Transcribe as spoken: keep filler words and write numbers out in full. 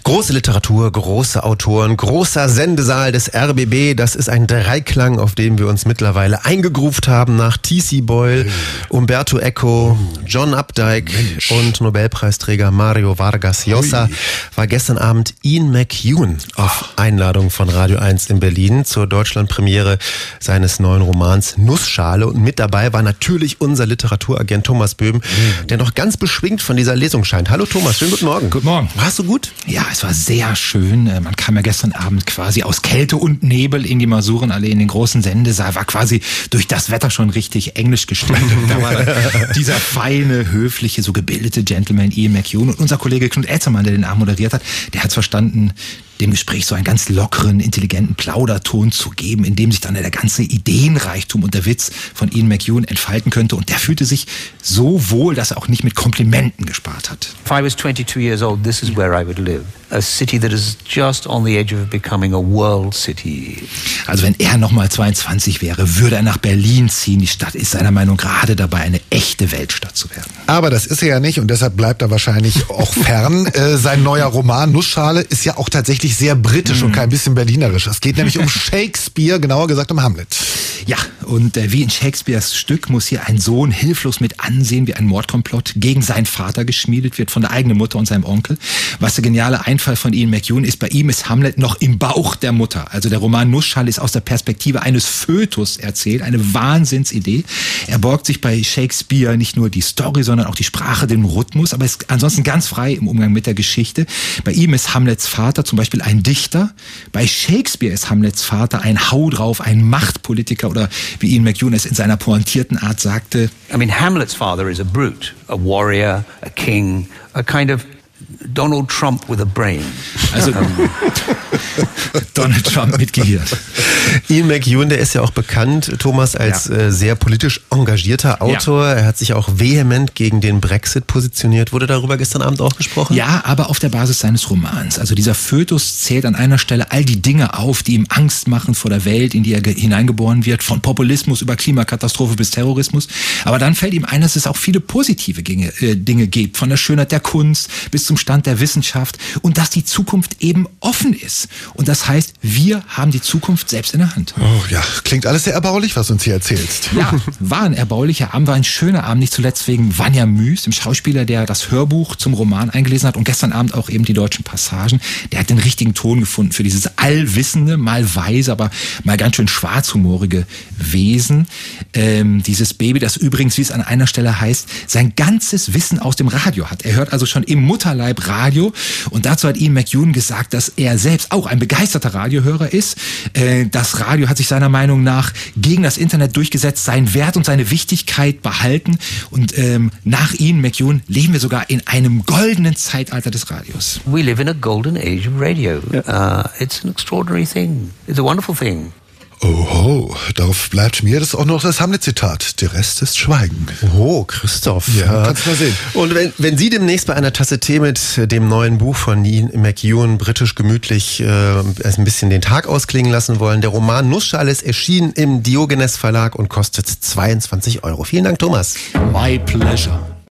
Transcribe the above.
Große Literatur, große Autoren, großer Sendesaal des R B B. Das ist ein Dreiklang, auf den wir uns mittlerweile eingegroovt haben nach T C. Boyle, Umberto Eco, John Updike Mensch. und Nobelpreisträger Mario Vargas Llosa. War gestern Abend Ian McEwan auf Einladung von Radio eins in Berlin zur Deutschlandpremiere seines neuen Romans Nussschale. Und mit dabei war natürlich unser Literaturagent Thomas Böhm, mhm. der noch ganz beschwingt von dieser Lesung scheint. Hallo Thomas, schönen guten Morgen. Guten Morgen. Warst du gut? Ja, es war sehr schön. Man kam ja gestern Abend quasi aus Kälte und Nebel in die Masurenallee in den großen Sendesaal, war quasi durch das Wetter schon richtig englisch gestimmt. Da war dann dieser feine, höfliche, so gebildete Gentleman Ian McEwan und unser Kollege Knut Elzermann, der den Abend moderiert hat, der hat es verstanden, dem Gespräch so einen ganz lockeren, intelligenten Plauderton zu geben, in dem sich dann der ganze Ideenreichtum und der Witz von Ian McEwan entfalten könnte. Und der fühlte sich so wohl, dass er auch nicht mit Komplimenten gespart hat. If I was twenty-two years old, this is where I would live. A city that is just on the edge of becoming a world city. Also wenn er nochmal zweiundzwanzig wäre, würde er nach Berlin ziehen. Die Stadt ist seiner Meinung nach gerade dabei, eine echte Weltstadt zu werden. Aber das ist er ja nicht und deshalb bleibt er wahrscheinlich auch fern. äh, sein neuer Roman Nussschale ist ja auch tatsächlich sehr britisch mhm. und kein bisschen berlinerisch. Es geht nämlich um Shakespeare, genauer gesagt um Hamlet. Ja, und äh, wie in Shakespeares Stück muss hier ein Sohn hilflos mit ansehen, wie ein Mordkomplott gegen seinen Vater geschmiedet wird von der eigenen Mutter und seinem Onkel. Was der geniale Einfall von Ian McEwan ist, bei ihm ist Hamlet noch im Bauch der Mutter. Also der Roman Nussschale ist aus der Perspektive eines Fötus erzählt, eine Wahnsinnsidee. Er borgt sich bei Shakespeare nicht nur die Story, sondern auch die Sprache, den Rhythmus, aber ist ansonsten ganz frei im Umgang mit der Geschichte. Bei ihm ist Hamlets Vater zum Beispiel ein Dichter. Bei Shakespeare ist Hamlets Vater ein Hau drauf, ein Machtpolitiker oder wie Ian McEwan es in seiner pointierten Art sagte. I mean, Hamlet's father is a brute, a warrior, a king, a kind of Donald Trump with a brain. Also Donald Trump mit Gehirn. Ian McEwan, der ist ja auch bekannt, Thomas, als ja. äh, sehr politisch engagierter Autor. Ja. Er hat sich auch vehement gegen den Brexit positioniert. Wurde darüber gestern Abend auch gesprochen? Ja, aber auf der Basis seines Romans. Also dieser Fötus zählt an einer Stelle all die Dinge auf, die ihm Angst machen vor der Welt, in die er ge- hineingeboren wird, von Populismus über Klimakatastrophe bis Terrorismus. Aber dann fällt ihm ein, dass es auch viele positive Dinge, äh, Dinge gibt, von der Schönheit der Kunst bis zum Stand der Wissenschaft und dass die Zukunft eben offen ist. Und das heißt, wir haben die Zukunft selbst in der Hand. Oh ja, klingt alles sehr erbaulich, was du uns hier erzählst. Ja, war ein erbaulicher Abend, war ein schöner Abend, nicht zuletzt wegen Vanja Müß, dem Schauspieler, der das Hörbuch zum Roman eingelesen hat und gestern Abend auch eben die deutschen Passagen. Der hat den richtigen Ton gefunden für dieses allwissende, mal weise, aber mal ganz schön schwarzhumorige Wesen. Ähm, dieses Baby, das übrigens, wie es an einer Stelle heißt, sein ganzes Wissen aus dem Radio hat. Er hört also schon im Mutterleib Radio und dazu hat Ian McEwan gesagt, dass er selbst auch ein begeisterter Radiohörer ist. Äh, das Radio hat sich seiner Meinung nach gegen das Internet durchgesetzt, seinen Wert und seine Wichtigkeit behalten und ähm, nach Ian McEwan leben wir sogar in einem goldenen Zeitalter des Radios. We live in a golden age of radio. Uh, it's an extraordinary thing. It's a wonderful thing. Oho, darauf bleibt mir das auch noch das Hamlet-Zitat. Der Rest ist Schweigen. Oh, Christoph. Ja, kannst mal sehen. Und wenn, wenn Sie demnächst bei einer Tasse Tee mit dem neuen Buch von Ian McEwan britisch gemütlich äh, ein bisschen den Tag ausklingen lassen wollen, der Roman Nussschale ist erschienen im Diogenes Verlag und kostet zweiundzwanzig Euro. Vielen Dank, Thomas. My pleasure.